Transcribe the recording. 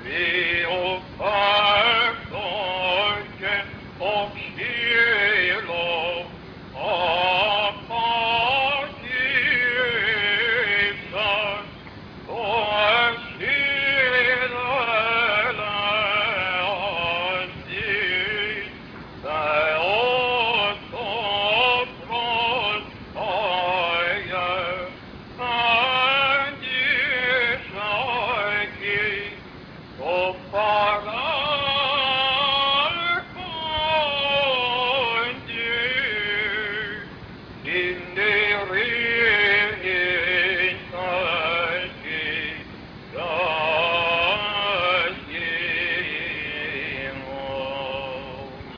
Vi offersorgen och kilo apatiter och skidele andir där åt och från fire andir saki och para